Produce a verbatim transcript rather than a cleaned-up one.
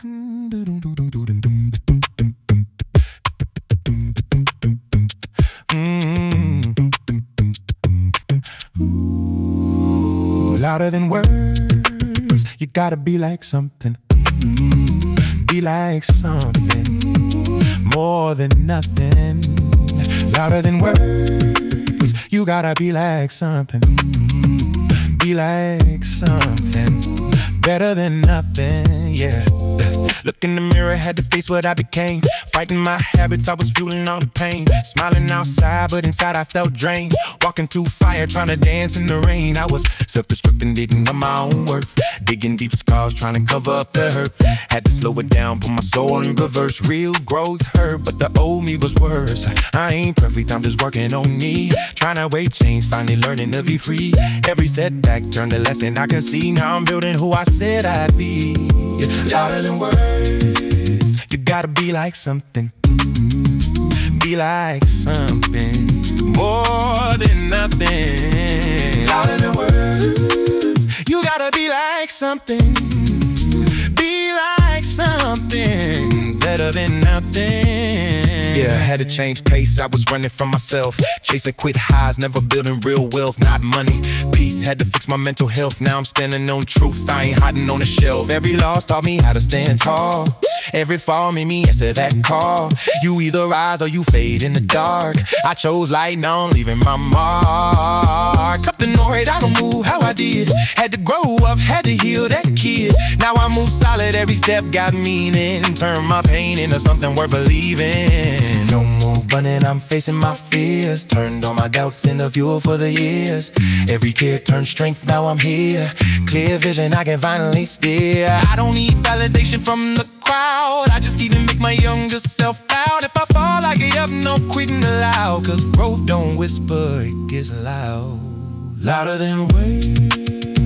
Ooh, louder than words, you gotta be like something. Be like something more than nothing. Louder than words, you gotta be like something. Be like something better than nothing, yeah. Look in the mirror, had to face what I became. Fighting my habits, I was fueling all the pain. Smiling outside, but inside I felt drained. Walking through fire, trying to dance in the rain. I was self-destructing, didn't know my own worth. Digging deep scars, trying to cover up the hurt. Had to slow it down, put my soul in reverse. Real growth hurt, but the old me was worse. I ain't perfect, I'm just working on me. Trying to wait change, finally learning to be free. Every setback turned a lesson I could see. Now I'm building who I said I'd be. Louder than words, you gotta be like something. Be like something more than nothing. Louder than words, you gotta be like something. Be like something better than nothing. Yeah, I had to change pace, I was running from myself. Chasing quick highs, never building real wealth. Not money, peace, had to fix my mental health. Now I'm standing on truth, I ain't hiding on the shelf. Every loss taught me how to stand tall. Every fall made me answer that call. You either rise or you fade in the dark. I chose light, now I'm leaving my mark. Up the north, I don't move how I did. Had to grow up, had to heal that kid. Now I move solid, every step got meaning. Turn my pain into something worth believing. No more running, I'm facing my fears. Turned all my doubts into fuel for the years. Every care turned strength, now I'm here. Clear vision, I can finally steer. I don't need validation from the crowd. I just need to make my younger self proud. If I fall, I get up, no quitting allowed. Cause growth don't whisper, it gets loud. Louder than words,